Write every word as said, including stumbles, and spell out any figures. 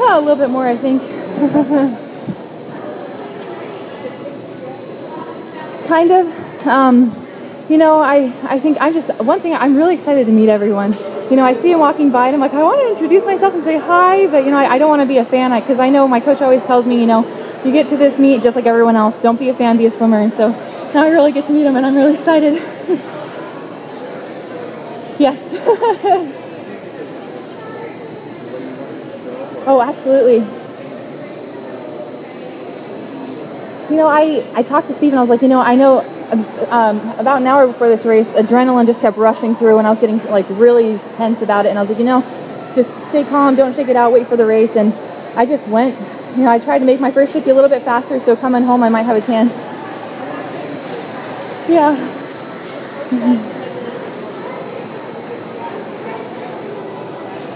Yeah, a little bit more, I think. Kind of. Um, you know, I, I think I'm just, one thing, I'm really excited to meet everyone. You know, I see him walking by and I'm like, I want to introduce myself and say hi, but you know, I, I don't want to be a fan because I, I know my coach always tells me, you know, you get to this meet just like everyone else. Don't be a fan, be a swimmer. And so now I really get to meet him and I'm really excited. Yes. Oh, absolutely. You know, I, I talked to Steve and I was like, you know, I know um, about an hour before this race, adrenaline just kept rushing through and I was getting like really tense about it. And I was like, you know, just stay calm, don't shake it out, wait for the race. And I just went, you know, I tried to make my first fifty a little bit faster, so coming home I might have a chance. Yeah. Mm-hmm.